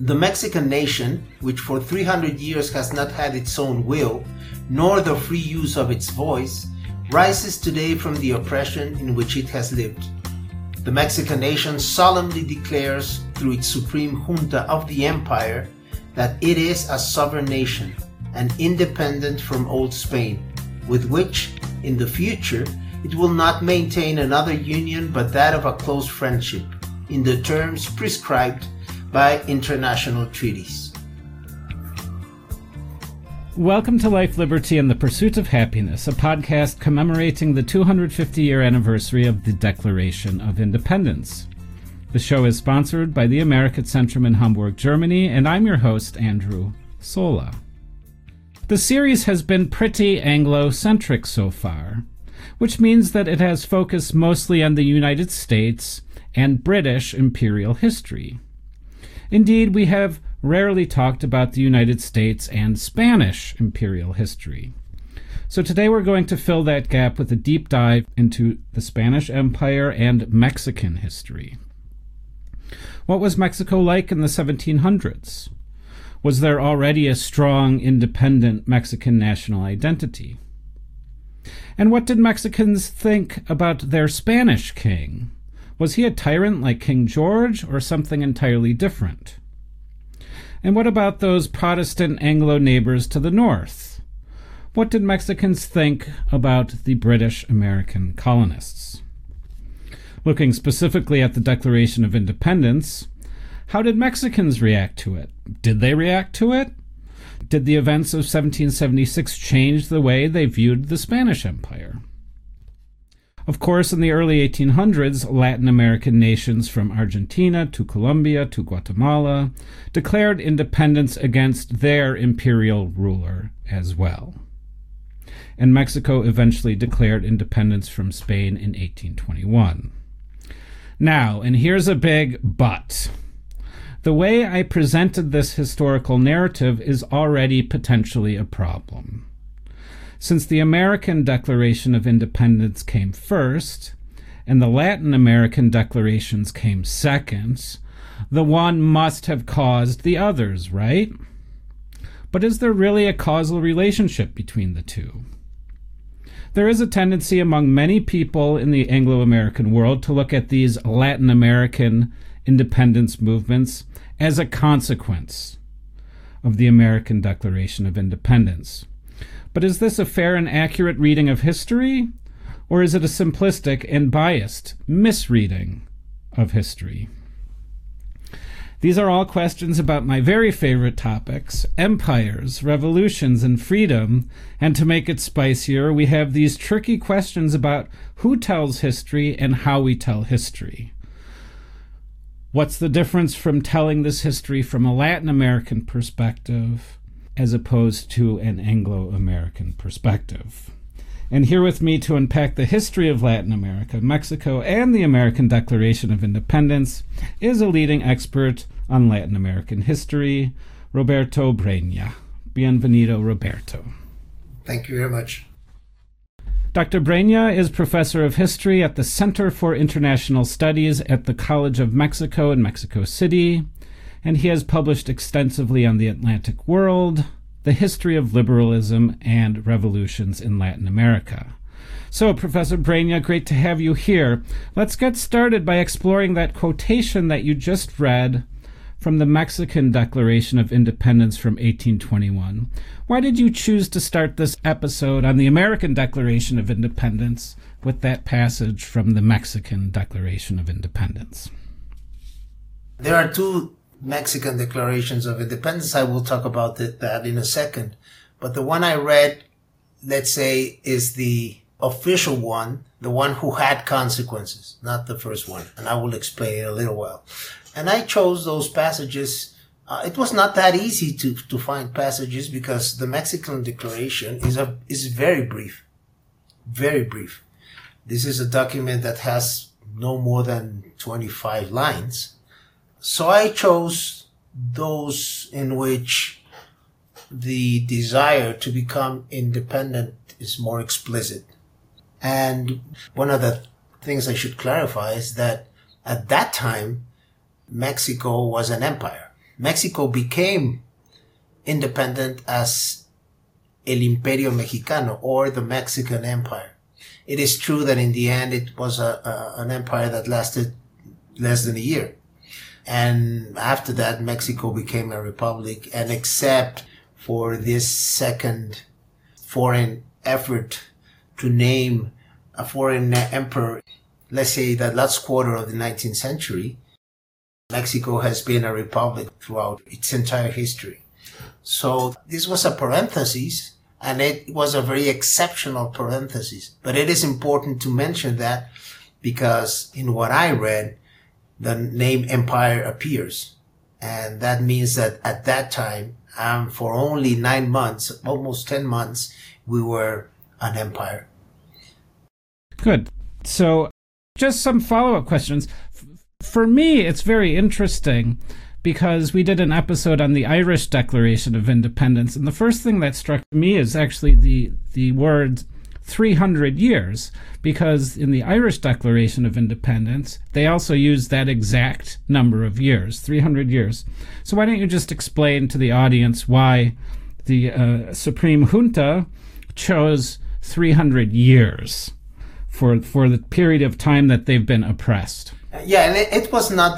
The Mexican nation, which for 300 years has not had its own will, nor the free use of its voice, rises today from the oppression in which it has lived. The Mexican nation solemnly declares through its supreme junta of the empire that it is a sovereign nation and independent from old Spain, with which, in the future, it will not maintain another union but that of a close friendship, in the terms prescribed by international treaties. Welcome to Life, Liberty, and the Pursuit of Happiness, a podcast commemorating the 250-year anniversary of the Declaration of Independence. The show is sponsored by the American Centrum in Hamburg, Germany, and I'm your host, Andrew Sola. The series has been pretty Anglo-centric so far, which means that it has focused mostly on the United States and British imperial history. Indeed, we have rarely talked about the United States and Spanish imperial history. So today we're going to fill that gap with a deep dive into the Spanish Empire and Mexican history. What was Mexico like in the 1700s? Was there already a strong, independent Mexican national identity? And what did Mexicans think about their Spanish king? Was he a tyrant like King George, or something entirely different? And what about those Protestant Anglo neighbors to the north? What did Mexicans think about the British American colonists? Looking specifically at the Declaration of Independence, how did Mexicans react to it? Did they react to it? Did the events of 1776 change the way they viewed the Spanish Empire? Of course, in the early 1800s, Latin American nations from Argentina to Colombia to Guatemala declared independence against their imperial ruler as well. And Mexico eventually declared independence from Spain in 1821. Now, and here's a big but. The way I presented this historical narrative is already potentially a problem. Since the American Declaration of Independence came first, and the Latin American declarations came second, the one must have caused the others, right? But is there really a causal relationship between the two? There is a tendency among many people in the Anglo-American world to look at these Latin American independence movements as a consequence of the American Declaration of Independence. But is this a fair and accurate reading of history, or is it a simplistic and biased misreading of history? These are all questions about my very favorite topics, empires, revolutions, and freedom, and to make it spicier, we have these tricky questions about who tells history and how we tell history. What's the difference from telling this history from a Latin American perspective as opposed to an Anglo-American perspective? And here with me to unpack the history of Latin America, Mexico, and the American Declaration of Independence is a leading expert on Latin American history, Roberto Breña. Bienvenido, Roberto. Thank you very much. Dr. Breña is professor of history at the Center for International Studies at the College of Mexico in Mexico City, and he has published extensively on the Atlantic world, the history of liberalism, and revolutions in Latin America. So, Professor Breña, great to have you here. Let's get started by exploring that quotation that you just read from the Mexican Declaration of Independence from 1821. Why did you choose to start this episode on the American Declaration of Independence with that passage from the Mexican Declaration of Independence? There are two Mexican Declarations of Independence. I will talk about that in a second. But the one I read, let's say, is the official one, the one who had consequences, not the first one. And I will explain in a little while. And I chose those passages. It was not that easy to find passages because the Mexican Declaration is very brief. Very brief. This is a document that has no more than 25 lines. So I chose those in which the desire to become independent is more explicit. And one of the things I should clarify is that at that time, Mexico was an empire. Mexico became independent as El Imperio Mexicano, or the Mexican Empire. It is true that in the end it was an empire that lasted less than a year. And after that, Mexico became a republic, and except for this second foreign effort to name a foreign emperor, let's say the last quarter of the 19th century, Mexico has been a republic throughout its entire history. So this was a parenthesis, and it was a very exceptional parenthesis. But it is important to mention that because in what I read, the name empire appears. And that means that at that time, for only 9 months, almost 10 months, we were an empire. Good. So just some follow-up questions. For me, it's very interesting because we did an episode on the Irish Declaration of Independence, and the first thing that struck me is actually the word 300 years, because in the Irish Declaration of Independence, they also use that exact number of years, 300 years. So why don't you just explain to the audience why the Supreme Junta chose 300 years for the period of time that they've been oppressed? Yeah, and it was not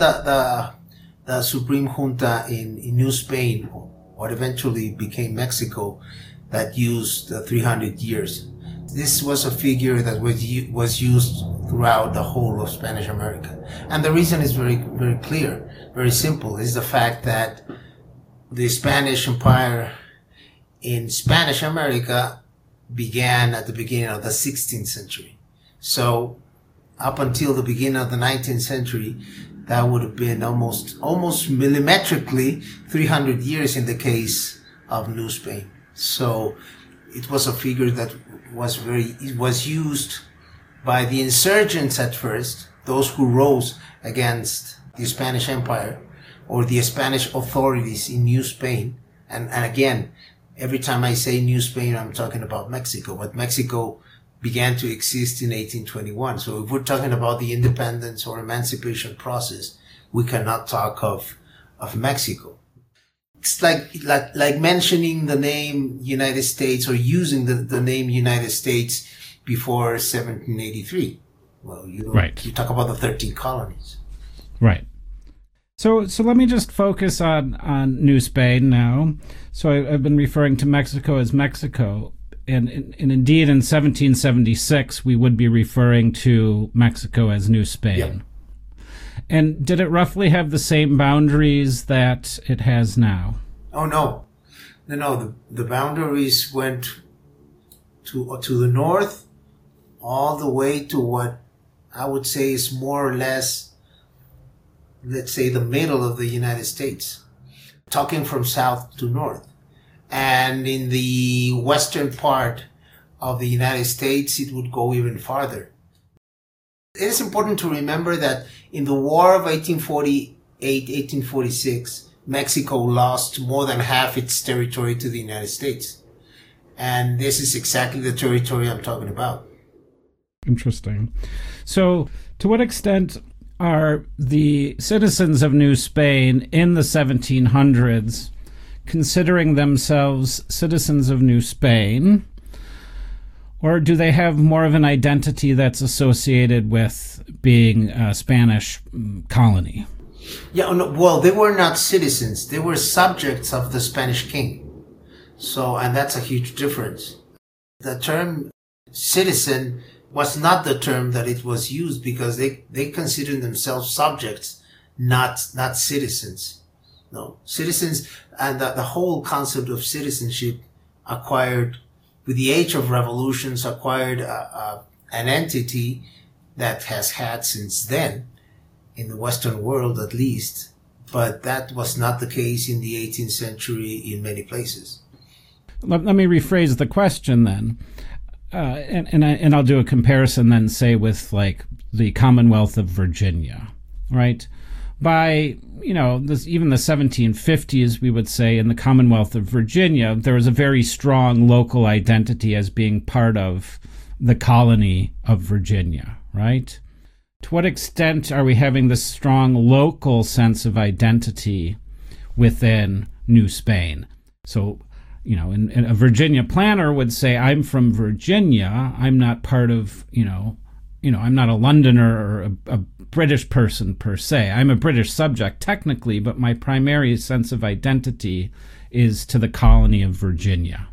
the Supreme Junta in New Spain, what eventually became Mexico, that used 300 years. This was a figure that was used throughout the whole of Spanish America. And the reason is very, very clear, very simple, is the fact that the Spanish Empire in Spanish America began at the beginning of the 16th century. So up until the beginning of the 19th century, that would have been almost millimetrically 300 years in the case of New Spain. So it was a figure that it was used by the insurgents at first, those who rose against the Spanish Empire or the Spanish authorities in New Spain. And again, every time I say New Spain, I'm talking about Mexico, but Mexico began to exist in 1821. So if we're talking about the independence or emancipation process, we cannot talk of Mexico. It's like mentioning the name United States or using the name United States before 1783. Well, you talk about the 13 colonies. Right. So let me just focus on New Spain now. So I've been referring to Mexico as Mexico. And indeed, in 1776, we would be referring to Mexico as New Spain. Yep. And did it roughly have the same boundaries that it has now? Oh, no. No, the boundaries went to the north, all the way to what I would say is more or less, let's say, the middle of the United States, talking from south to north. And in the western part of the United States, it would go even farther. It is important to remember that in the War of 1846, Mexico lost more than half its territory to the United States. And this is exactly the territory I'm talking about. Interesting. So, to what extent are the citizens of New Spain in the 1700s considering themselves citizens of New Spain, or do they have more of an identity that's associated with being a Spanish colony? Yeah, no, well, they were not citizens. They were subjects of the Spanish king. And that's a huge difference. The term citizen was not the term that it was used because they considered themselves subjects, not citizens. No, citizens, and the whole concept of citizenship acquired, with the age of revolutions, acquired an entity that has had since then, in the Western world at least, but that was not the case in the 18th century in many places. Let me rephrase the question then, and I'll do a comparison then, say, with like the Commonwealth of Virginia, right? By, even the 1750s, we would say, in the Commonwealth of Virginia, there was a very strong local identity as being part of the colony of Virginia, right? To what extent are we having this strong local sense of identity within New Spain. So, and a Virginia planter would say, I'm from Virginia. I'm not part of, I'm not a Londoner or a British person per se. I'm a British subject technically, but my primary sense of identity is to the colony of Virginia.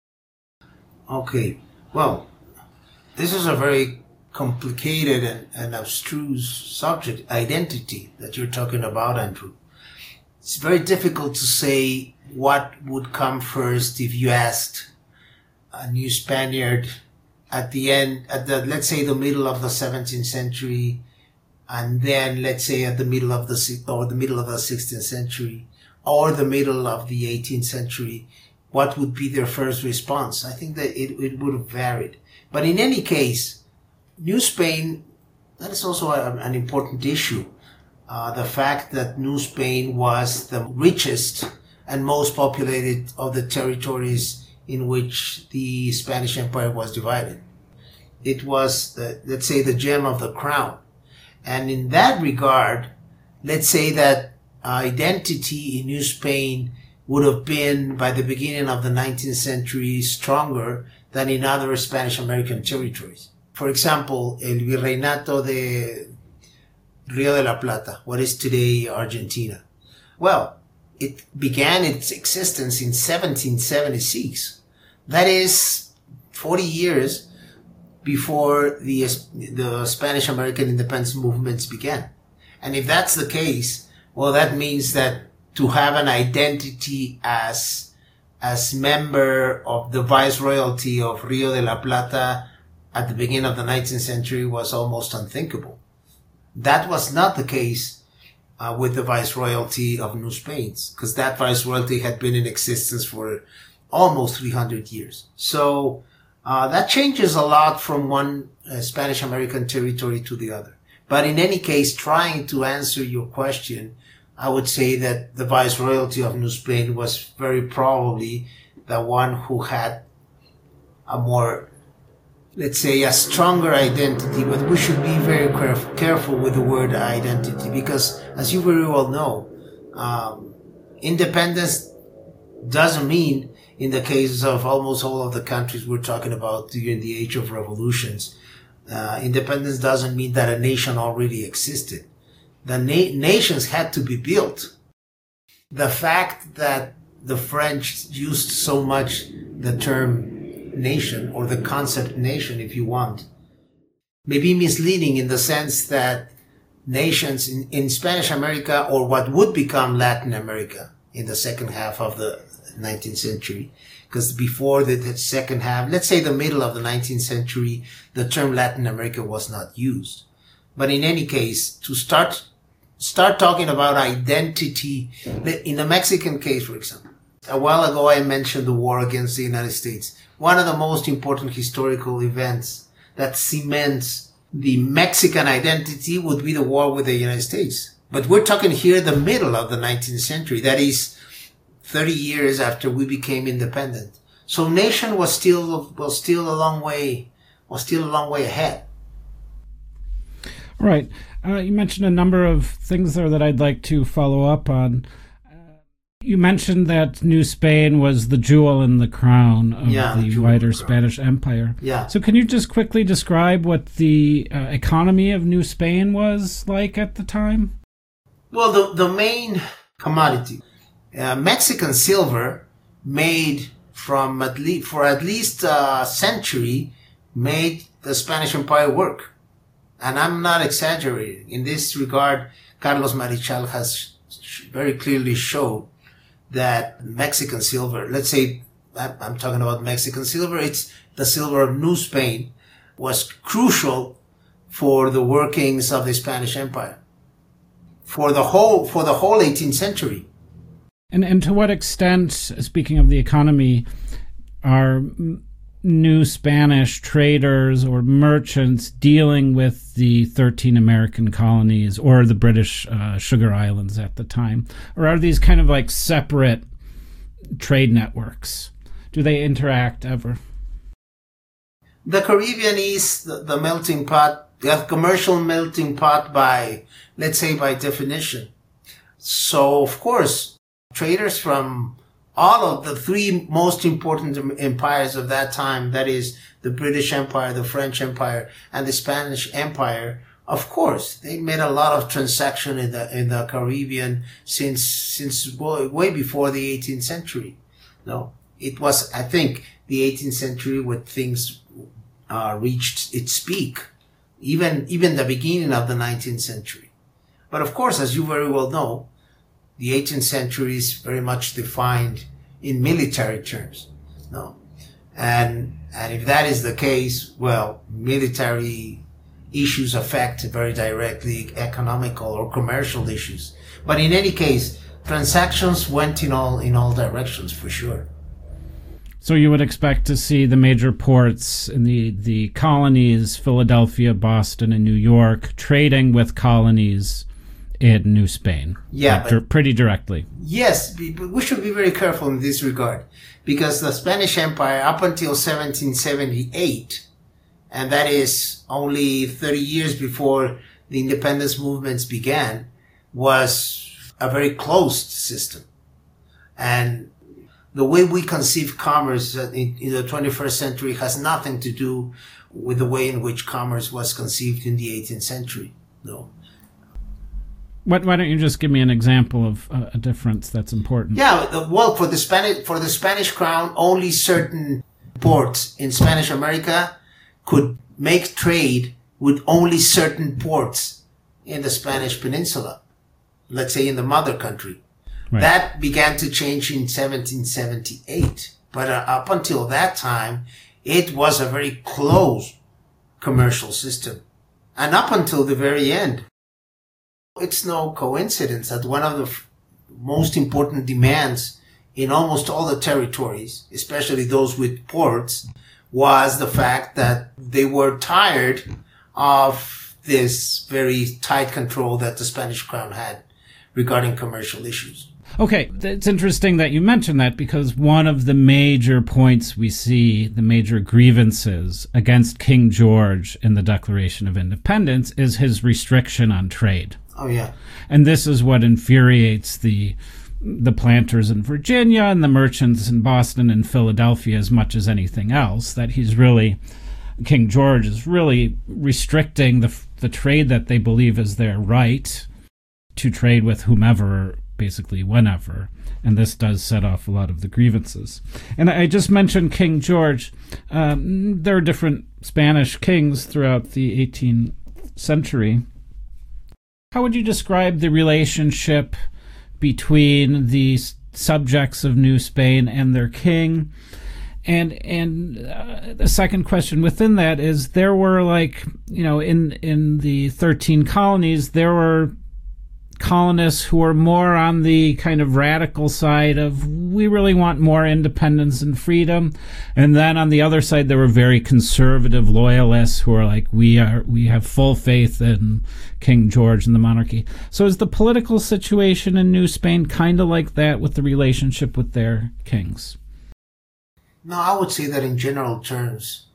Okay. Well, this is a very complicated and abstruse subject, identity, that you're talking about, Andrew. It's very difficult to say what would come first if you asked a new Spaniard at let's say the middle of the 17th century, and then let's say at the middle of the 16th century, or the middle of the 18th century, what would be their first response? I think that it would have varied. But in any case, New Spain, that is also an important issue. The fact that New Spain was the richest and most populated of the territories in which the Spanish Empire was divided. It was, let's say, the gem of the crown. And in that regard, let's say that identity in New Spain would have been, by the beginning of the 19th century, stronger than in other Spanish American territories. For example, el Virreinato de Rio de la Plata, what is today Argentina. Well, it began its existence in 1776. That is 40 years before the Spanish American independence movements began. And if that's the case, well, that means that to have an identity as member of the Viceroyalty of Rio de la Plata at the beginning of the 19th century was almost unthinkable. That was not the case with the Viceroyalty of New Spain, because that Viceroyalty had been in existence for almost 300 years. So that changes a lot from one Spanish American territory to the other. But in any case, trying to answer your question, I would say that the Viceroyalty of New Spain was very probably the one who had a more, let's say, a stronger identity. But we should be very careful with the word identity, because as you very well know, independence doesn't mean, in the cases of almost all of the countries we're talking about during the age of revolutions, independence doesn't mean that a nation already existed. The nations had to be built. The fact that the French used so much the term nation, or the concept nation, if you want, may be misleading in the sense that nations in Spanish America, or what would become Latin America in the second half of the 19th century, because before the second half, let's say the middle of the 19th century, the term Latin America was not used. But in any case, to start talking about identity, in the Mexican case, for example, a while ago I mentioned the war against the United States. One of the most important historical events that cements the Mexican identity would be the war with the United States. But we're talking here the middle of the 19th century. That is 30 years after we became independent. So nation was still a long way ahead. Right. You mentioned a number of things there that I'd like to follow up on. You mentioned that New Spain was the jewel in the crown of the wider Spanish Empire. Yeah. So can you just quickly describe what the economy of New Spain was like at the time? Well, the main commodity, Mexican silver, made for at least a century, made the Spanish Empire work. And I'm not exaggerating. In this regard, Carlos Marichal has very clearly showed that Mexican silver, let's say I'm talking about Mexican silver, it's the silver of New Spain, was crucial for the workings of the Spanish Empire for the whole 18th century. And to what extent, speaking of the economy, are new Spanish traders or merchants dealing with the 13 American colonies or the British sugar islands at the time? Or are these kind of like separate trade networks? Do they interact ever? The Caribbean is the melting pot, the commercial melting pot by, let's say, by definition. So, of course, traders from all of the three most important empires of that time, that is the British Empire, the French Empire, and the Spanish Empire. Of course, they made a lot of transaction in the Caribbean since way before the 18th century. No, it was, I think, the 18th century when things reached its peak, even the beginning of the 19th century. But of course, as you very well know, the 18th century is very much defined in military terms. No, and if that is the case, well, military issues affect very directly economical or commercial issues. But in any case, transactions went in all directions for sure. So you would expect to see the major ports in the colonies, Philadelphia, Boston, and New York, trading with colonies in New Spain. Yeah, pretty directly. Yes, but we should be very careful in this regard, because the Spanish Empire, up until 1778, and that is only 30 years before the independence movements began, was a very closed system. And the way we conceive commerce in the 21st century has nothing to do with the way in which commerce was conceived in the 18th century. No. Why don't you just give me an example of a difference that's important? Yeah, well, for the Spanish crown, only certain ports in Spanish America could make trade with only certain ports in the Spanish peninsula, let's say in the mother country. Right. That began to change in 1778. But up until that time, it was a very closed commercial system. And up until the very end, it's no coincidence that one of the most important demands in almost all the territories, especially those with ports, was the fact that they were tired of this very tight control that the Spanish crown had regarding commercial issues. Okay, it's interesting that you mentioned that, because one of the major points we see, the major grievances against King George in the Declaration of Independence, is his restriction on trade. Oh, yeah. And this is what infuriates the planters in Virginia and the merchants in Boston and Philadelphia as much as anything else, that King George is really restricting the trade that they believe is their right to trade with whomever, basically whenever. And this does set off a lot of the grievances. And I just mentioned King George. There are different Spanish kings throughout the 18th century. How would you describe the relationship between the subjects of New Spain and their king? And the second question within that is, there were in the 13 colonies, there were colonists who were more on the kind of radical side of, we really want more independence and freedom. And then on the other side, there were very conservative loyalists who are like, we have full faith in King George and the monarchy. So is the political situation in New Spain kind of like that with the relationship with their kings? No, I would say that in general terms,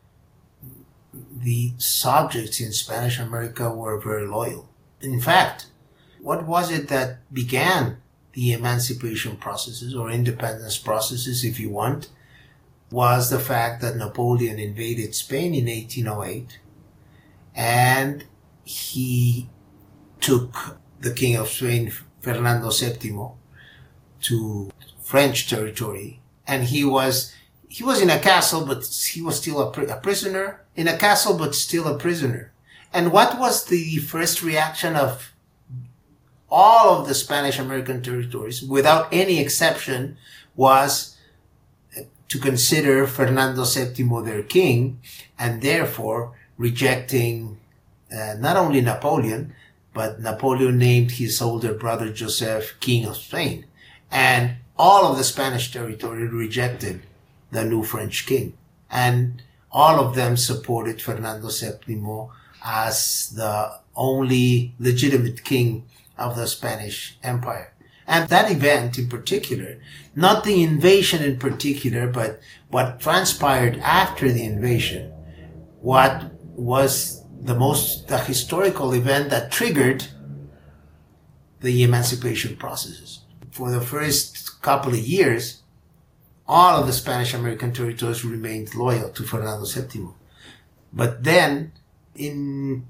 the subjects in Spanish America were very loyal. In fact, what was it that began the emancipation processes, or independence processes, if you want, was the fact that Napoleon invaded Spain in 1808, and he took the King of Spain, Fernando VII, to French territory, and he was in a castle, but he was still a prisoner, in a castle, but still a prisoner. And what was the first reaction of all of the Spanish American territories, without any exception, was to consider Fernando VII their king, and therefore rejecting not only Napoleon, but Napoleon named his older brother Joseph King of Spain. And all of the Spanish territory rejected the new French king. And all of them supported Fernando VII as the only legitimate king of the Spanish Empire. And that event in particular, not the invasion in particular, but what transpired after the invasion, what was the historical event that triggered the emancipation processes. For the first couple of years, all of the Spanish American territories remained loyal to Fernando VII. But then, in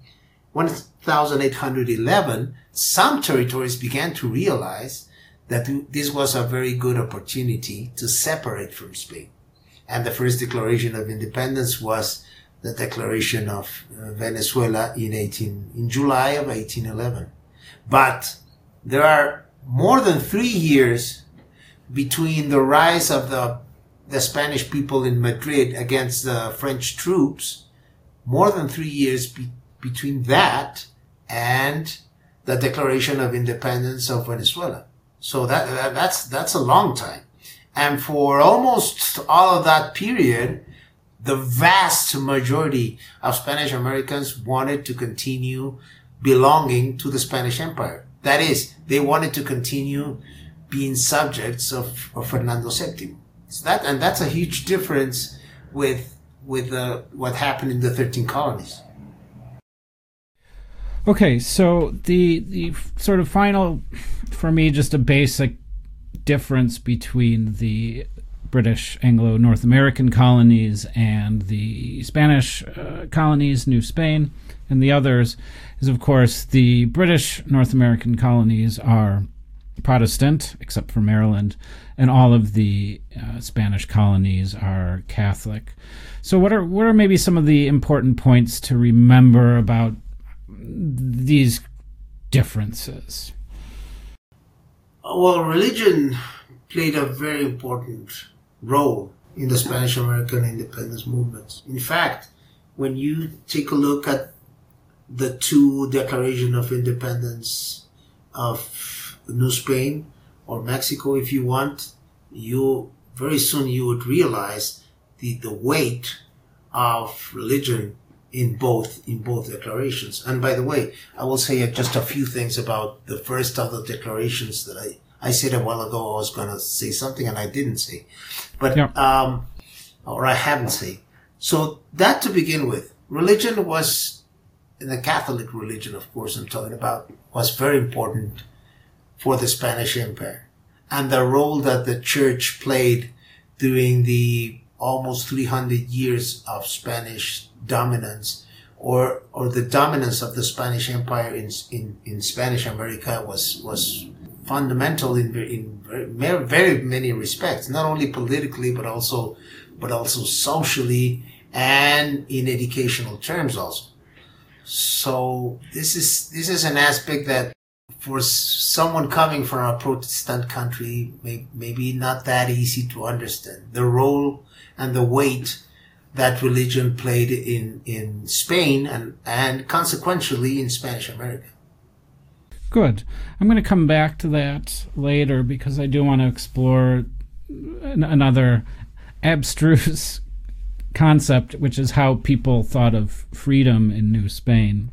1811, some territories began to realize that this was a very good opportunity to separate from Spain. And the first declaration of independence was the declaration of Venezuela in July of 1811. But there are more than 3 years between the rise of the Spanish people in Madrid against the French troops, more than 3 years between that and the declaration of independence of Venezuela. So that's a long time. And for almost all of that period, the vast majority of Spanish Americans wanted to continue belonging to the Spanish Empire. That is, they wanted to continue being subjects of Fernando VII. So that's a huge difference with what happened in the 13 colonies. Okay, so the sort of final, for me, just a basic difference between the British Anglo-North American colonies and the Spanish colonies, New Spain, and the others is, of course, the British North American colonies are Protestant, except for Maryland, and all of the Spanish colonies are Catholic. So what are maybe some of the important points to remember about these differences? Well, religion played a very important role in the Spanish American independence movements. In fact, when you take a look at the two declarations of independence of New Spain or Mexico, if you want, very soon you would realize the weight of religion in both declarations. And by the way, I will say just a few things about the first of the declarations that I said a while ago I was going to say something and I didn't say, but or I haven't said. So that to begin with, religion was, in the Catholic religion, of course, I'm talking about, was very important for the Spanish Empire, and the role that the church played during the almost 300 years of Spanish dominance, or the dominance of the Spanish Empire in Spanish America was fundamental in very many respects, not only politically but also socially and in educational terms also. So this is an aspect that for someone coming from a Protestant country maybe not that easy to understand the role and the weight that religion played in Spain and consequentially in Spanish America. Good. I'm going to come back to that later because I do want to explore another abstruse concept, which is how people thought of freedom in New Spain.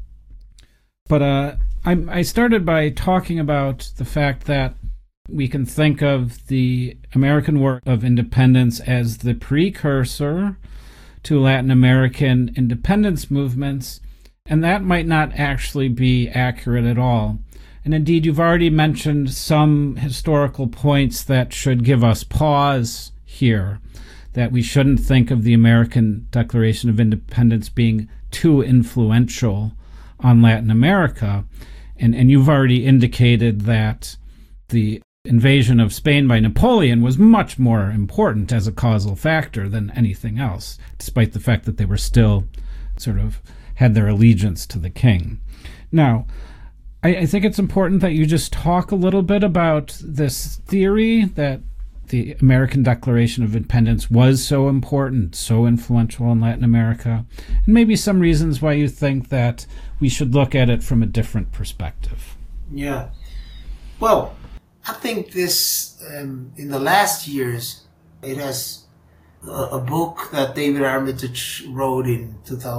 But I started by talking about the fact that we can think of the American War of Independence as the precursor to Latin American independence movements, and that might not actually be accurate at all. And indeed, you've already mentioned some historical points that should give us pause here, that we shouldn't think of the American Declaration of Independence being too influential on Latin America. And you've already indicated that the invasion of Spain by Napoleon was much more important as a causal factor than anything else, despite the fact that they were still sort of had their allegiance to the king. Now, I think it's important that you just talk a little bit about this theory that the American Declaration of Independence was so important, so influential in Latin America, and maybe some reasons why you think that we should look at it from a different perspective. Yeah. Well, I think this, in the last years, it has a book that David Armitage wrote in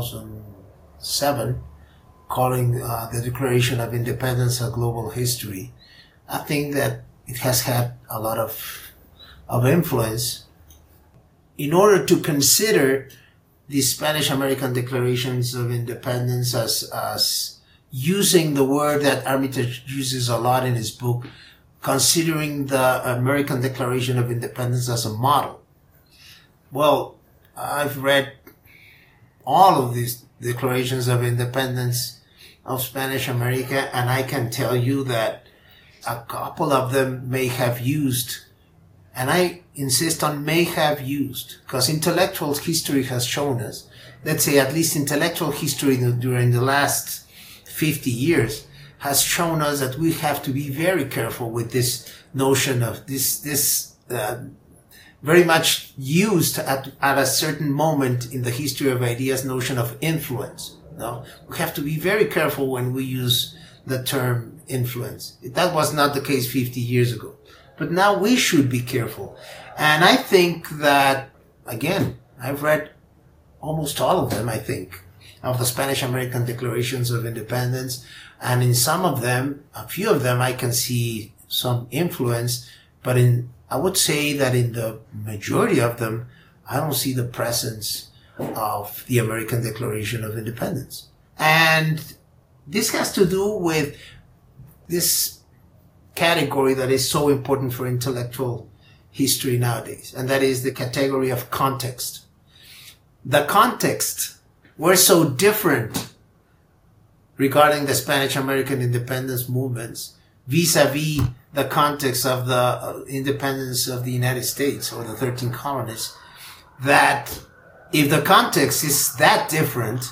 2007 calling the Declaration of Independence a Global History. I think that it has had a lot of influence in order to consider the Spanish American Declarations of Independence as using the word that Armitage uses a lot in his book, considering the American Declaration of Independence as a model. Well, I've read all of these declarations of independence of Spanish America, and I can tell you that a couple of them may have used, and I insist on may have used, because intellectual history has shown us, let's say at least intellectual history during the last 50 years has shown us that we have to be very careful with this notion of this very much used at a certain moment in the history of ideas notion of influence. No, we have to be very careful when we use the term influence. That was not the case 50 years ago. But now we should be careful. And I think that, again, I've read almost all of them, I think, of the Spanish-American Declarations of Independence. And in some of them, a few of them, I can see some influence. But I would say that in the majority of them, I don't see the presence of the American Declaration of Independence. And this has to do with this category that is so important for intellectual history nowadays, and that is the category of context. The context were so different regarding the Spanish-American independence movements vis-a-vis the context of the independence of the United States or the 13 colonies, that if the context is that different,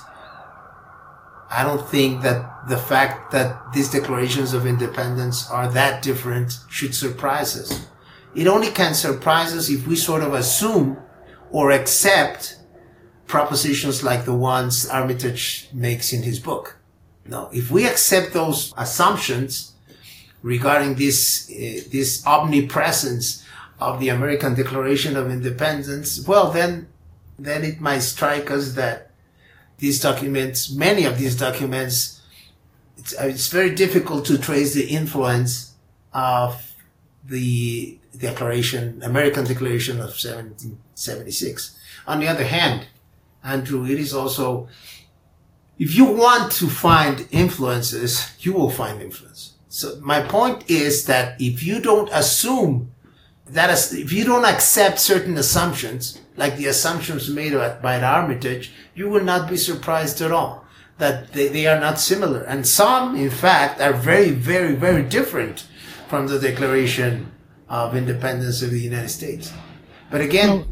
I don't think that the fact that these declarations of independence are that different should surprise us. It only can surprise us if we sort of assume or accept propositions like the ones Armitage makes in his book. No, if we accept those assumptions regarding this omnipresence of the American Declaration of Independence, well, then it might strike us that these documents, many of these documents, it's very difficult to trace the influence of the American Declaration of 1776. On the other hand, Andrew, it is also, if you want to find influences, you will find influence. So my point is that if you don't assume that, if you don't accept certain assumptions, like the assumptions made by Armitage, you will not be surprised at all that they are not similar. And some, in fact, are very, very, very different from the Declaration of Independence of the United States. But again,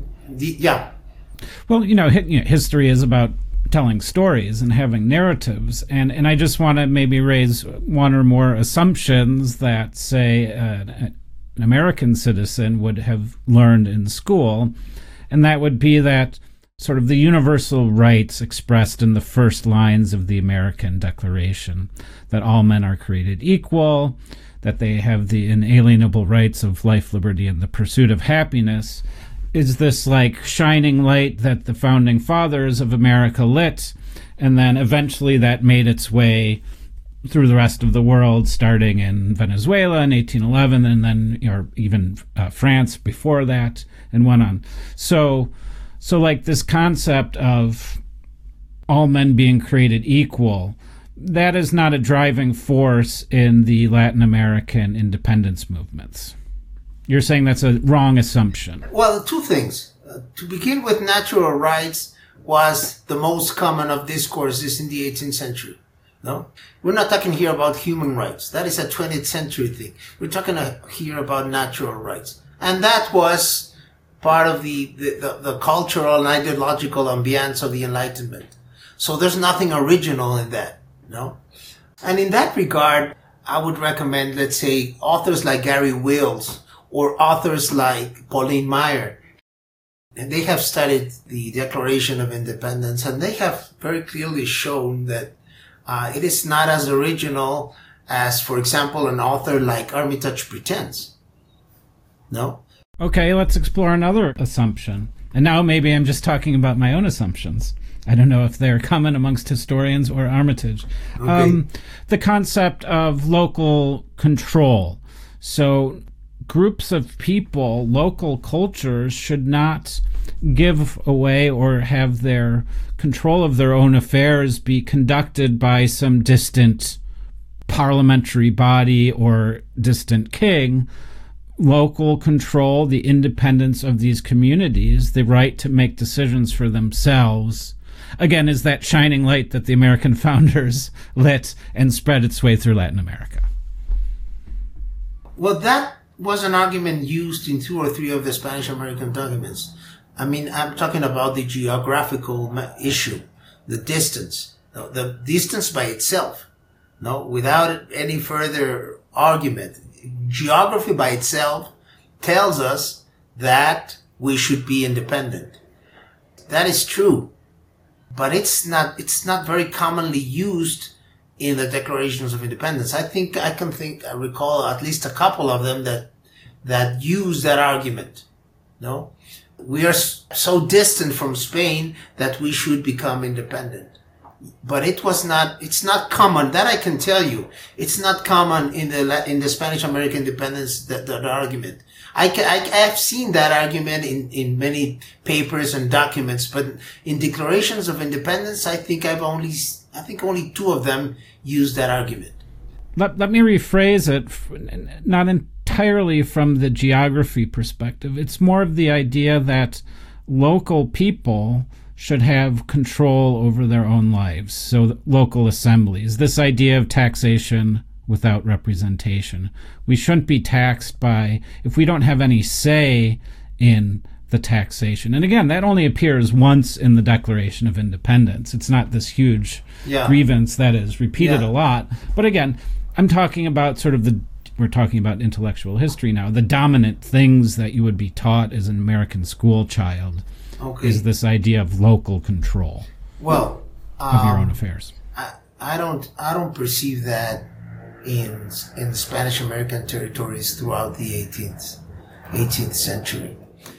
Well, history is about telling stories and having narratives. And I just want to maybe raise one or more assumptions that, say, an American citizen would have learned in school. And that would be that sort of the universal rights expressed in the first lines of the American Declaration, that all men are created equal, that they have the inalienable rights of life, liberty, and the pursuit of happiness, is this like shining light that the founding fathers of America lit, and then eventually that made its way through the rest of the world, starting in Venezuela in 1811, and then even France before that, and went on. So like this concept of all men being created equal, that is not a driving force in the Latin American independence movements. You're saying that's a wrong assumption. Well, two things. To begin with, natural rights was the most common of discourses in the 18th century. No? We're not talking here about human rights. That is a 20th century thing. We're talking here about natural rights. And that was part of the cultural and ideological ambience of the Enlightenment. So there's nothing original in that. No? And in that regard, I would recommend, let's say, authors like Gary Wills or authors like Pauline Maier. And they have studied the Declaration of Independence, and they have very clearly shown that it is not as original as, for example, an author like Armitage pretends. No? Okay, let's explore another assumption. And now maybe I'm just talking about my own assumptions. I don't know if they're common amongst historians or Armitage. Okay. The concept of local control. So groups of people, local cultures, should not give away or have their control of their own affairs be conducted by some distant parliamentary body or distant king. Local control, the independence of these communities, the right to make decisions for themselves, again, is that shining light that the American founders lit and spread its way through Latin America. Well, that was an argument used in 2 or 3 of the Spanish American documents. I mean, I'm talking about the geographical issue, the distance, the distance by itself, no, without any further argument. Geography by itself tells us that we should be independent. That is true, but it's not very commonly used in the declarations of independence. I recall at least a couple of them that use that argument. No, we are so distant from Spain that we should become independent. But it's not common. That I can tell you. It's not common in the Spanish American independence, that argument. I have seen that argument in many papers and documents, but in declarations of independence, I think only 2 of them use that argument. Let me rephrase it, not entirely from the geography perspective. It's more of the idea that local people should have control over their own lives. So local assemblies, this idea of taxation without representation. We shouldn't be taxed if we don't have any say in the taxation. And again, that only appears once in the Declaration of Independence. It's not this huge grievance that is repeated a lot. But again, I'm talking about we're talking about intellectual history now, the dominant things that you would be taught as an American school child. Okay. Is this idea of local control of your own affairs. I don't perceive that in the Spanish American territories throughout the 18th century.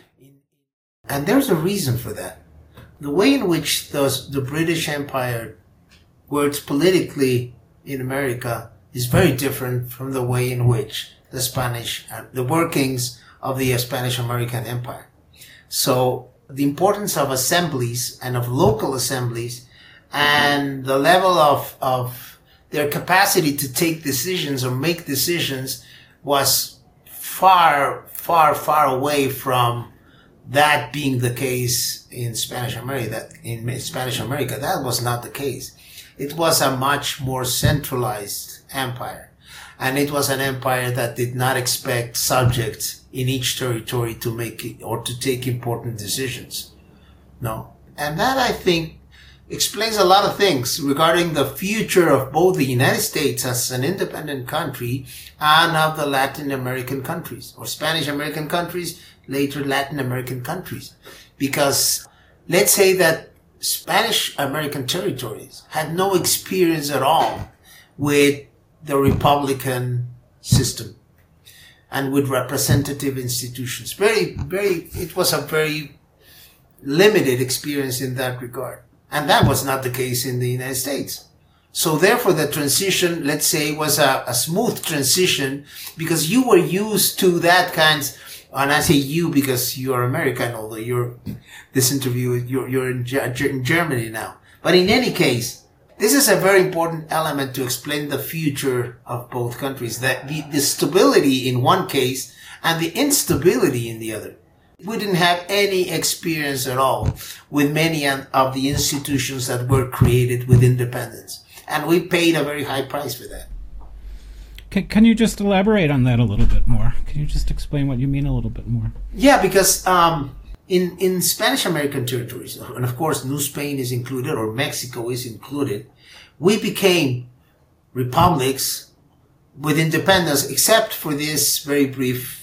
And there's a reason for that. The way in which the British Empire works politically in America is very different from the way in which the workings of the Spanish American Empire. So the importance of assemblies and of local assemblies and the level of their capacity to take decisions or make decisions was far, far, far away from that being the case in Spanish America. That was not the case. It was a much more centralized empire. And it was an empire that did not expect subjects in each territory to make it or to take important decisions. No. And that, I think, explains a lot of things regarding the future of both the United States as an independent country and of the Latin American countries, or Spanish American countries, later Latin American countries. Because let's say that Spanish American territories had no experience at all with the Republican system and with representative institutions. It was a very limited experience in that regard. And that was not the case in the United States. So therefore the transition, let's say, was a smooth transition because you were used to that kind, and I say you because you're American, although you're in Germany now. But in any case, this is a very important element to explain the future of both countries, that the stability in one case and the instability in the other. We didn't have any experience at all with many of the institutions that were created with independence. And we paid a very high price for that. Can you just elaborate on that a little bit more? Can you just explain what you mean a little bit more? Yeah, because in Spanish American territories, and of course New Spain is included, or Mexico is included, we became republics with independence, except for this very brief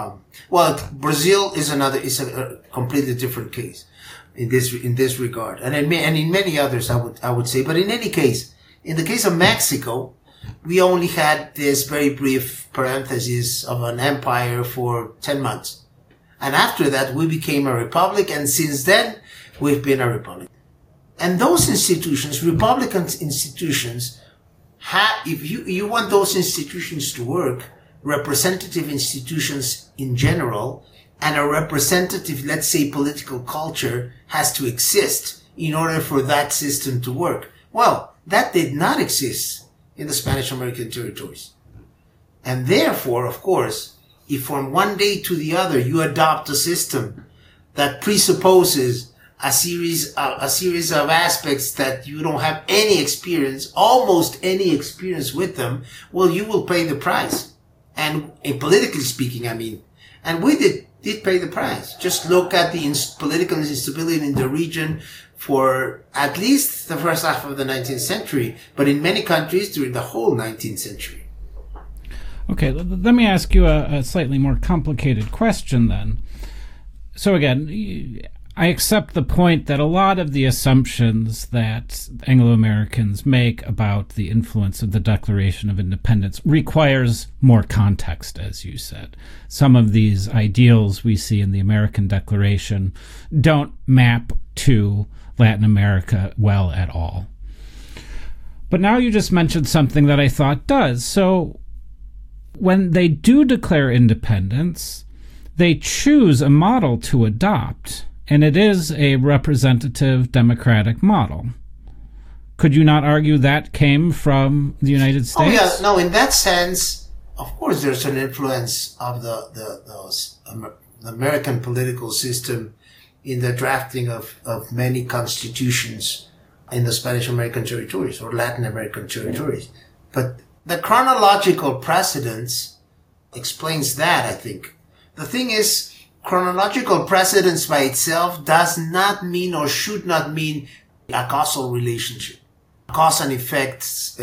Brazil is a completely different case in this regard, and in many others, I would say. But in any case, in the case of Mexico, we only had this very brief parenthesis of an empire for 10 months, and after that, we became a republic, and since then, we've been a republic. And those institutions, Republican institutions, if you want those institutions to work, representative institutions in general and a representative, let's say, political culture has to exist in order for that system to work. Well, that did not exist in the Spanish American territories. And therefore, of course, if from one day to the other you adopt a system that presupposes a series of aspects that you don't have any experience, almost any experience with them, well, you will pay the price. And politically speaking, I mean, and we did pay the price. Just look at the political instability in the region for at least the first half of the 19th century, but in many countries during the whole 19th century. Okay, let me ask you a slightly more complicated question then. So again, I accept the point that a lot of the assumptions that Anglo-Americans make about the influence of the Declaration of Independence requires more context, as you said. Some of these ideals we see in the American Declaration don't map to Latin America well at all. But now you just mentioned something that I thought does. So when they do declare independence, they choose a model to adopt, and it is a representative democratic model. Could you not argue that came from the United States? Oh, yeah. No, in that sense, of course, there's an influence of the American political system in the drafting of many constitutions in the Spanish American territories or Latin American territories. But the chronological precedence explains that, I think. The thing is, chronological precedence by itself does not mean or should not mean a causal relationship. Cause and effects.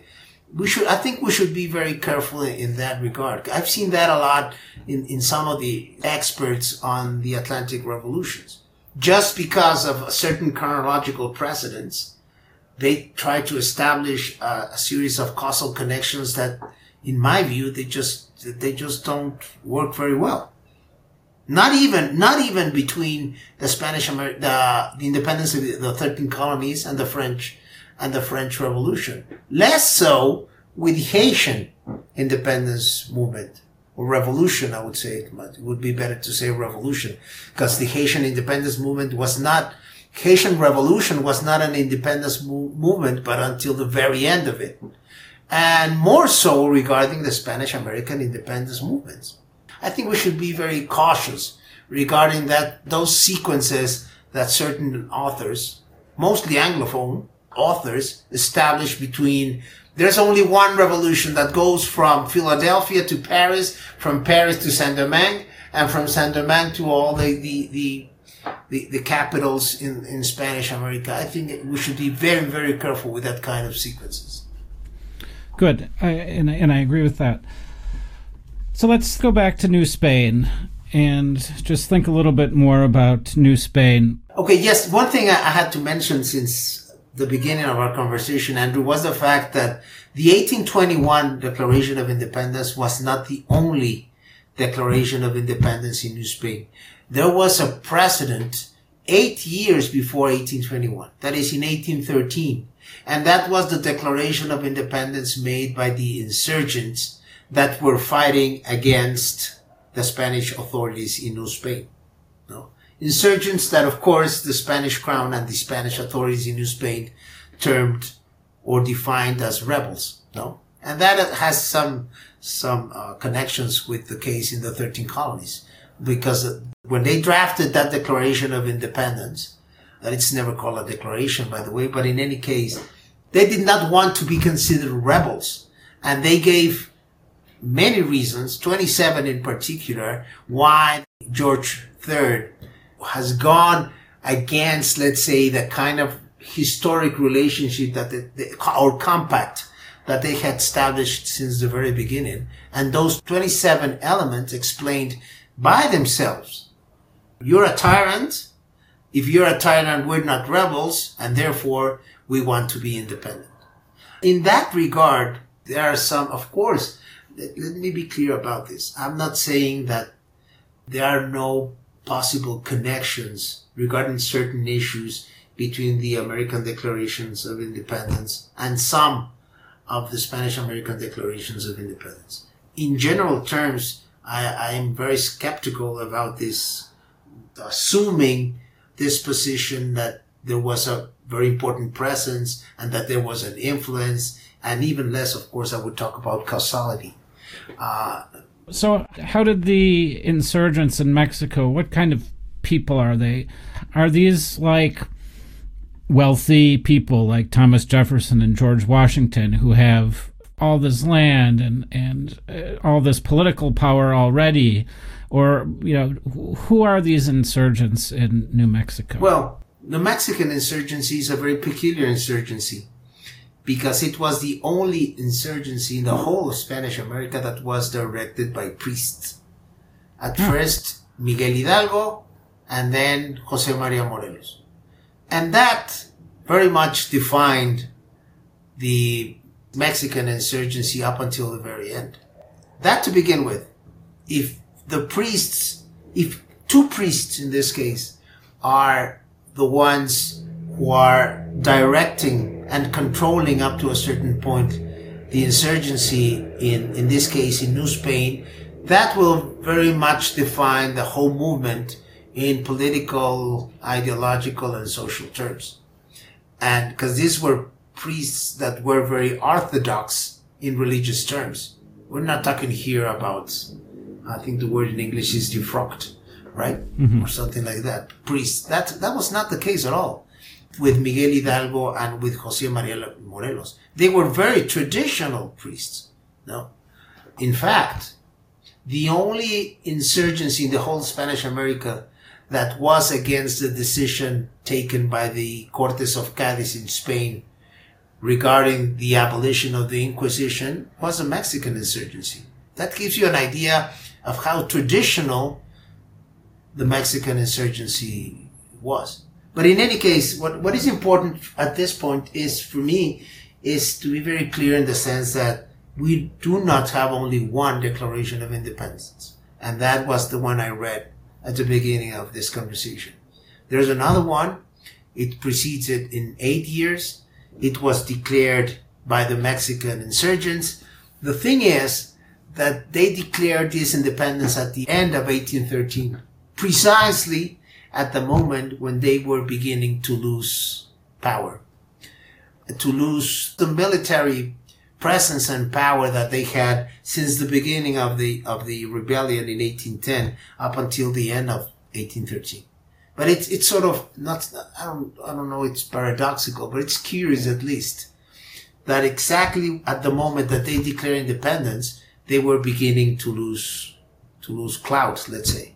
I think we should be very careful in that regard. I've seen that a lot in some of the experts on the Atlantic revolutions. Just because of a certain chronological precedence, they try to establish a series of causal connections that, in my view, they just don't work very well. Not even between the independence of the 13 colonies and the French Revolution. Less so with the Haitian independence movement or revolution, I would say. It would be better to say revolution, because the Haitian independence movement Haitian revolution was not an independence movement, but until the very end of it. And more so regarding the Spanish American independence movements. I think we should be very cautious regarding those sequences that certain authors, mostly Anglophone authors, establish between there's only one revolution that goes from Philadelphia to Paris, from Paris to Saint-Domingue, and from Saint-Domingue to all the capitals in Spanish America. I think we should be very, very careful with that kind of sequences. Good, and I agree with that. So let's go back to New Spain and just think a little bit more about New Spain. Okay, yes, one thing I had to mention since the beginning of our conversation, Andrew, was the fact that the 1821 Declaration of Independence was not the only Declaration of Independence in New Spain. There was a precedent 8 years before 1821, that is in 1813, and that was the Declaration of Independence made by the insurgents that were fighting against the Spanish authorities in New Spain. No? Insurgents that, of course, the Spanish crown and the Spanish authorities in New Spain termed or defined as rebels. No? And that has some connections with the case in the 13 colonies. Because when they drafted that Declaration of Independence, that it's never called a declaration, by the way, but in any case, they did not want to be considered rebels. And they gave many reasons, 27 in particular, why George III has gone against, let's say, the kind of historic relationship that or compact that they had established since the very beginning. And those 27 elements explained by themselves. You're a tyrant. If you're a tyrant, we're not rebels, and therefore we want to be independent. In that regard, there are some, of course, let me be clear about this. I'm not saying that there are no possible connections regarding certain issues between the American Declarations of Independence and some of the Spanish American Declarations of Independence. In general terms, I am very skeptical about this, assuming this position that there was a very important presence and that there was an influence, and even less, of course, I would talk about causality. So how did the insurgents in Mexico, what kind of people are they? Are these like wealthy people like Thomas Jefferson and George Washington who have all this land and all this political power already? Or, who are these insurgents in New Mexico? Well, the Mexican insurgency is a very peculiar insurgency because it was the only insurgency in the whole of Spanish America that was directed by priests. At first, Miguel Hidalgo, and then José María Morelos. And that very much defined the Mexican insurgency up until the very end. That to begin with. If two priests in this case are the ones who are directing and controlling up to a certain point the insurgency in this case in New Spain, that will very much define the whole movement in political, ideological, and social terms. And because these were priests that were very orthodox in religious terms. We're not talking here about, I think the word in English is defrocked, right? Mm-hmm. Or something like that. Priests. That was not the case at all with Miguel Hidalgo and with José María Morelos. They were very traditional priests. No. In fact, the only insurgency in the whole Spanish America that was against the decision taken by the Cortes of Cádiz in Spain regarding the abolition of the Inquisition was a Mexican insurgency. That gives you an idea of how traditional the Mexican insurgency was. But in any case, what is important at this point is, for me, is to be very clear in the sense that we do not have only one Declaration of Independence. And that was the one I read at the beginning of this conversation. There's another one. It precedes it in 8 years. It was declared by the Mexican insurgents. The thing is that they declared this independence at the end of 1813, precisely at the moment when they were beginning to lose power, to lose the military presence and power that they had since the beginning of the rebellion in 1810 up until the end of 1813. But it's sort of not, I don't know, it's paradoxical, but it's curious at least that exactly at the moment that they declare independence, they were beginning to lose clout, let's say.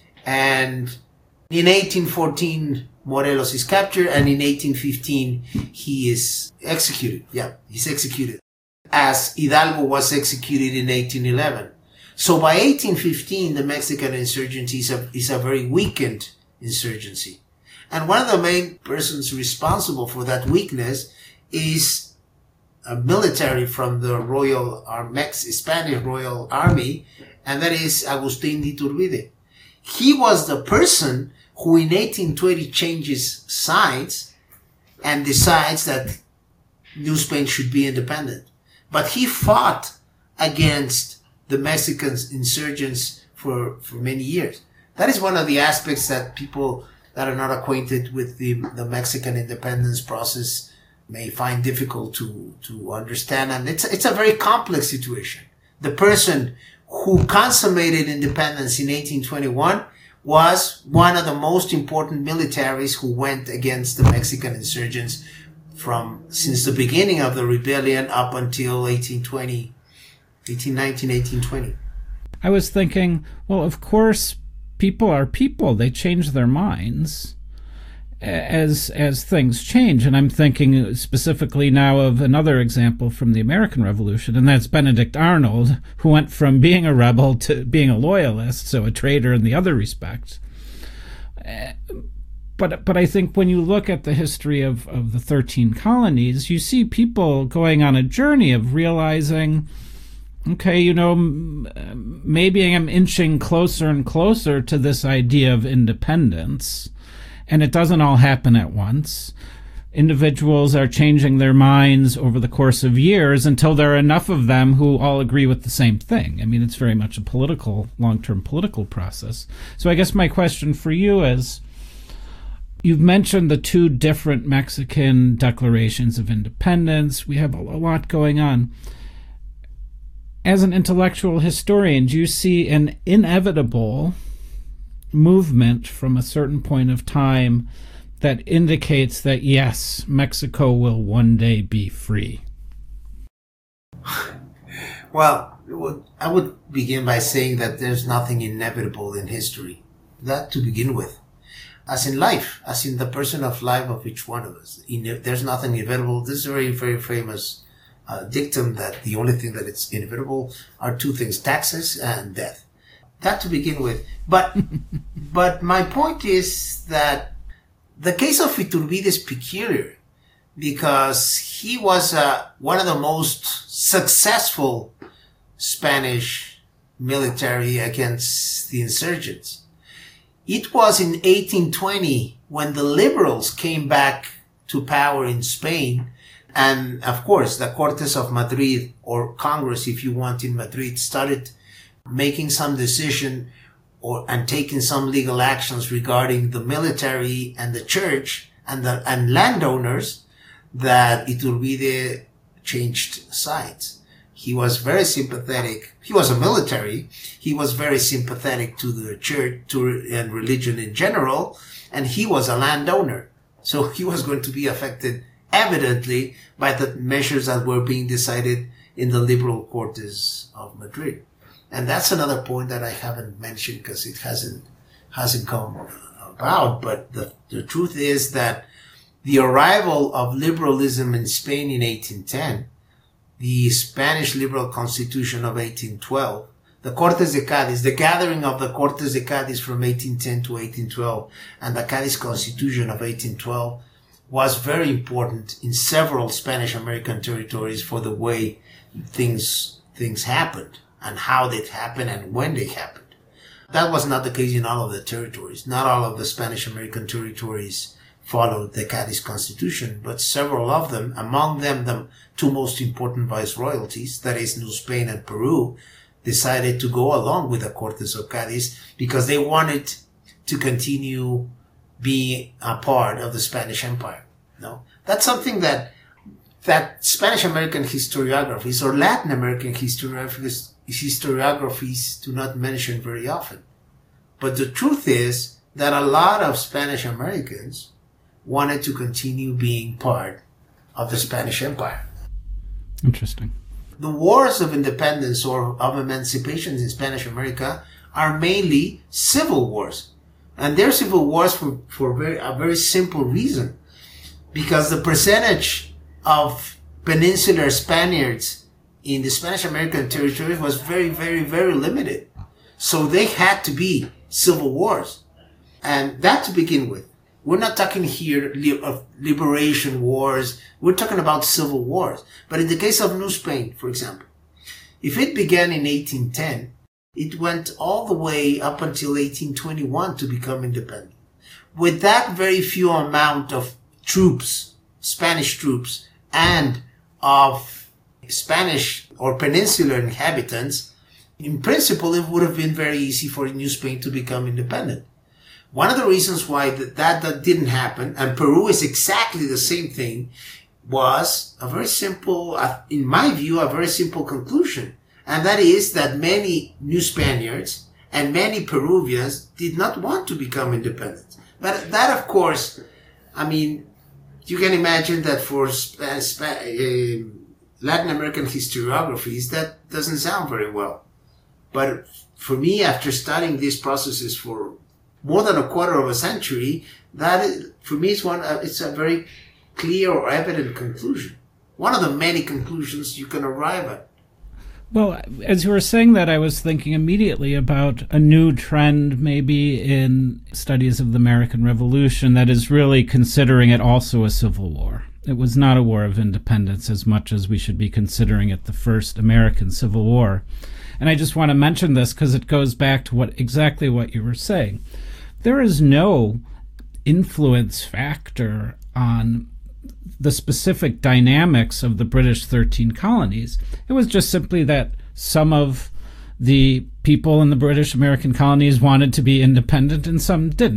And in 1814, Morelos is captured, and in 1815, he is executed. Yeah, he's executed, as Hidalgo was executed in 1811. So by 1815, the Mexican insurgency is a very weakened insurgency. And one of the main persons responsible for that weakness is a military from the Spanish Royal Army, and that is Agustín de Iturbide. He was the person who in 1820 changes sides and decides that New Spain should be independent. But he fought against the Mexican insurgents for many years. That is one of the aspects that people that are not acquainted with the Mexican independence process may find difficult to understand. And it's a very complex situation. The person who consummated independence in 1821 was one of the most important militaries who went against the Mexican insurgents since the beginning of the rebellion up until 1819, 1820. I was thinking, well, of course, people are people. They change their minds as things change. And I'm thinking specifically now of another example from the American Revolution, and that's Benedict Arnold, who went from being a rebel to being a loyalist, so a traitor in the other respect. But I think when you look at the history of the 13 colonies, you see people going on a journey of realizing, okay, maybe I'm inching closer and closer to this idea of independence, and it doesn't all happen at once. Individuals are changing their minds over the course of years until there are enough of them who all agree with the same thing. I mean, it's very much a long-term political process. So I guess my question for you is, You've mentioned the two different Mexican declarations of independence. We have a lot going on. As an intellectual historian, do you see an inevitable movement from a certain point of time that indicates that, yes, Mexico will one day be free? Well, I would begin by saying that there's nothing inevitable in history. That to begin with. As in life, as in the person of life of each one of us. There's nothing inevitable. This is a very, very famous dictum that the only thing that is inevitable are two things, taxes and death. That to begin with. But my point is that the case of Iturbide is peculiar because he was one of the most successful Spanish military against the insurgents. It was in 1820 when the liberals came back to power in Spain. And of course, the Cortes of Madrid, or Congress, if you want, in Madrid, started making some decision and taking some legal actions regarding the military and the church and landowners, that Iturbide changed sides. He was very sympathetic. He was a military. He was very sympathetic to the church and religion in general, and he was a landowner. So he was going to be affected evidently by the measures that were being decided in the liberal Cortes of Madrid. And that's another point that I haven't mentioned because it hasn't come about. But the truth is that the arrival of liberalism in Spain in 1810, the Spanish liberal constitution of 1812, the Cortes de Cádiz, the gathering of the Cortes de Cádiz from 1810 to 1812, and the Cádiz Constitution of 1812 was very important in several Spanish American territories for the way things happened and how they happened and when they happened. That was not the case in all of the territories. Not all of the Spanish American territories followed the Cádiz Constitution, but several of them, among them the two most important viceroyalties, that is New Spain and Peru, decided to go along with the Cortes of Cádiz because they wanted to continue being a part of the Spanish Empire. No, that's something that Spanish American historiographies or Latin American historiographies do not mention very often. But the truth is that a lot of Spanish Americans wanted to continue being part of the Spanish Empire. Interesting. The wars of independence or of emancipation in Spanish America are mainly civil wars. And they're civil wars for a very simple reason. Because the percentage of peninsular Spaniards in the Spanish American territory was very, very, very limited. So they had to be civil wars. And that to begin with. We're not talking here of liberation wars. We're talking about civil wars. But in the case of New Spain, for example, if it began in 1810, it went all the way up until 1821 to become independent. With that very few amount of troops, Spanish troops, and of Spanish or peninsular inhabitants, in principle, it would have been very easy for New Spain to become independent. One of the reasons why that didn't happen, and Peru is exactly the same thing, was a very simple, in my view, a very simple conclusion. And that is that many New Spaniards and many Peruvians did not want to become independent. But that, of course, I mean, you can imagine that for Latin American historiographies, that doesn't sound very well. But for me, after studying these processes for more than a quarter of a century, that is, for me, it's a very clear or evident conclusion. One of the many conclusions you can arrive at. Well, as you were saying that, I was thinking immediately about a new trend maybe in studies of the American Revolution that is really considering it also a civil war. It was not a war of independence as much as we should be considering it the first American Civil War. And I just want to mention this because it goes back to exactly what you were saying. There is no influence factor on the specific dynamics of the British 13 colonies. It was just simply that some of the people in the British American colonies wanted to be independent and some didn't.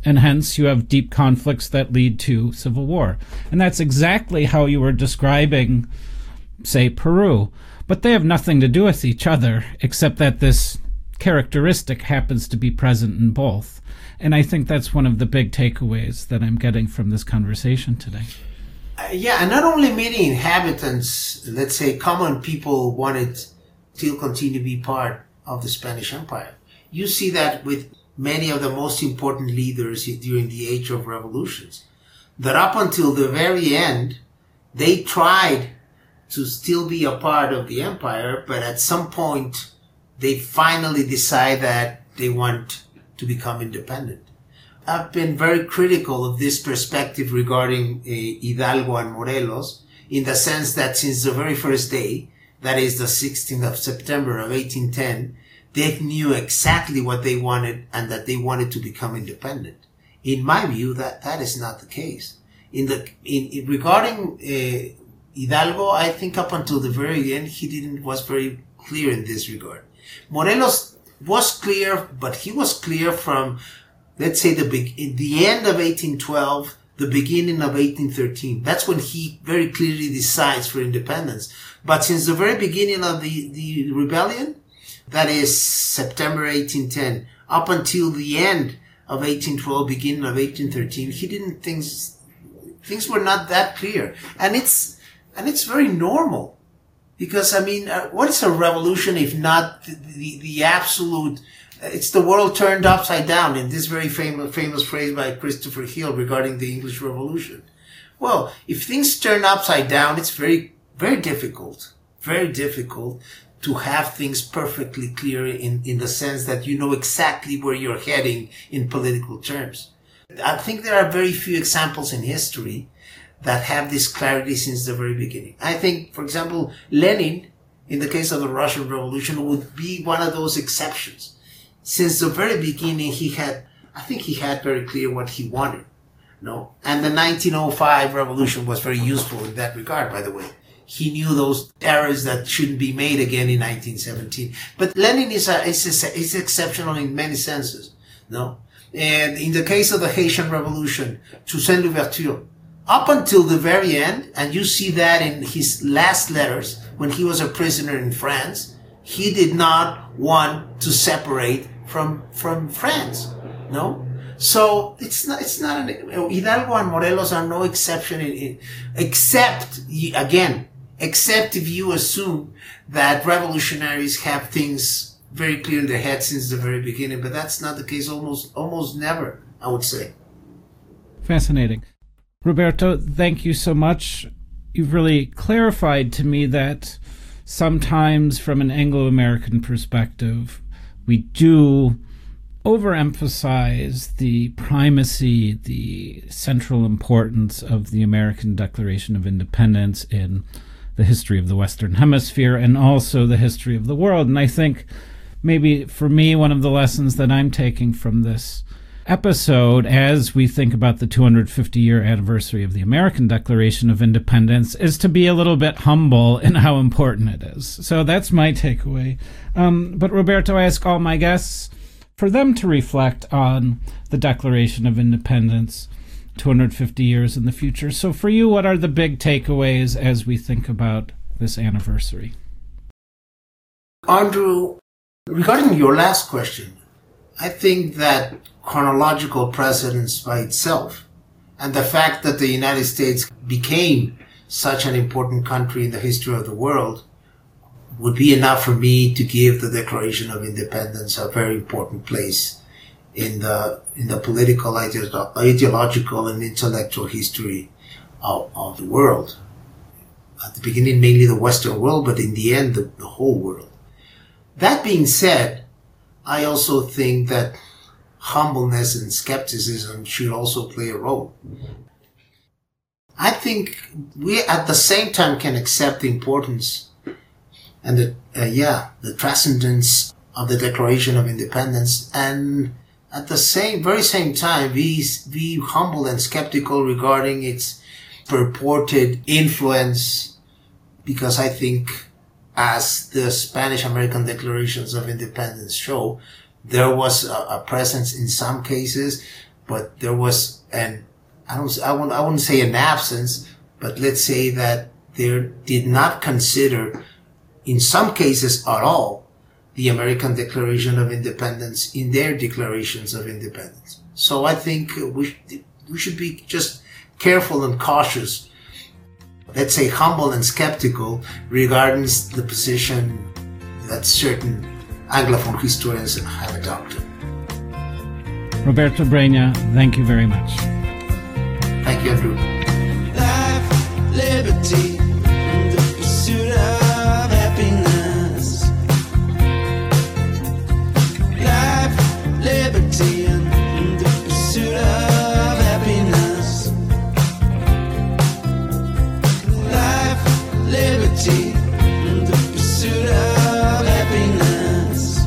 and hence you have deep conflicts that lead to civil war. And that's exactly how you were describing, say, Peru. But they have nothing to do with each other, except that this characteristic happens to be present in both. And I think that's one of the big takeaways that I'm getting from this conversation today. Yeah, and not only many inhabitants, let's say common people, wanted to continue to be part of the Spanish Empire. You see that with many of the most important leaders during the Age of Revolutions, that up until the very end, they tried to still be a part of the empire, but at some point, they finally decide that they want to become independent. I've been very critical of this perspective regarding Hidalgo and Morelos, in the sense that since the very first day, that is the 16th of September of 1810, they knew exactly what they wanted and that they wanted to become independent. In my view, that is not the case. Regarding Hidalgo, I think up until the very end, was very clear in this regard. Morelos was clear, but he was clear from, let's say, the end of 1812, the beginning of 1813. That's when he very clearly decides for independence. But since the very beginning of the rebellion, that is September 1810, up until the end of 1812, beginning of 1813, he didn't things were not that clear. And it's very normal. Because, I mean, what is a revolution if not the absolute, it's the world turned upside down, in this very famous phrase by Christopher Hill regarding the English Revolution. Well, if things turn upside down, it's very, very difficult to have things perfectly clear in the sense that you know exactly where you're heading in political terms. I think there are very few examples in history that have this clarity since the very beginning. I think, for example, Lenin, in the case of the Russian Revolution, would be one of those exceptions. Since the very beginning, I think he had very clear what he wanted. No? And the 1905 revolution was very useful in that regard, by the way. He knew those errors that shouldn't be made again in 1917. But Lenin is exceptional in many senses. No? And in the case of the Haitian Revolution, Toussaint Louverture, up until the very end, and you see that in his last letters, when he was a prisoner in France, he did not want to separate from France. No? So it's not Hidalgo and Morelos are no exception except if you assume that revolutionaries have things very clear in their head since the very beginning, but that's not the case almost never, I would say. Fascinating. Roberto, thank you so much. You've really clarified to me that sometimes from an Anglo-American perspective, we do overemphasize the primacy, the central importance of the American Declaration of Independence in the history of the Western Hemisphere and also the history of the world. And I think maybe for me, one of the lessons that I'm taking from this episode as we think about the 250-year anniversary of the American Declaration of Independence is to be a little bit humble in how important it is. So that's my takeaway. But Roberto, I ask all my guests for them to reflect on the Declaration of Independence 250 years in the future. So for you, what are the big takeaways as we think about this anniversary? Andrew, regarding your last question, I think that chronological precedence by itself and the fact that the United States became such an important country in the history of the world would be enough for me to give the Declaration of Independence a very important place in the political, ideological, and intellectual history of the world. At the beginning, mainly the Western world, but in the end, the whole world. That being said, I also think that humbleness and skepticism should also play a role. I think we at the same time can accept the importance and the transcendence of the Declaration of Independence, and at the very same time be humble and skeptical regarding its purported influence, because I think, as the Spanish-American Declarations of Independence show, there was a presence in some cases but there was I wouldn't say an absence, but let's say that they did not consider, in some cases at all, the American Declaration of Independence in their declarations of independence. So I think we should be just careful and cautious, let's say humble and skeptical regarding the position that certain Anglophone historians have adopted. Roberto Breña, thank you very much. Thank you, Andrew. Life, liberty, and the pursuit of happiness. Life, liberty, and the pursuit of happiness. Life, liberty, and the pursuit of happiness.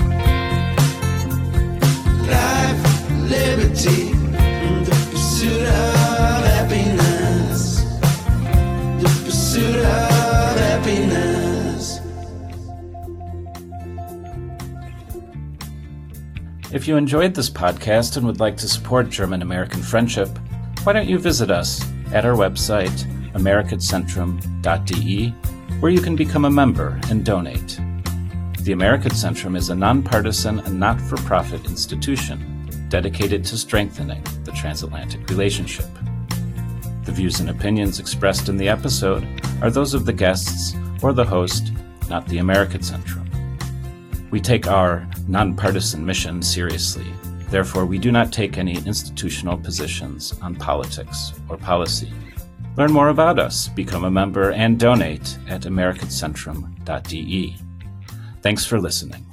Life, liberty, and the pursuit of happiness. The pursuit of happiness. If you enjoyed this podcast and would like to support German-American friendship, why don't you visit us at our website, americatcentrum.de, where you can become a member and donate. The American Centrum is a nonpartisan and not-for-profit institution dedicated to strengthening the transatlantic relationship. The views and opinions expressed in the episode are those of the guests or the host, not the American Centrum. We take our nonpartisan mission seriously. Therefore, we do not take any institutional positions on politics or policy. Learn more about us, become a member, and donate at americatcentrum.de. Thanks for listening.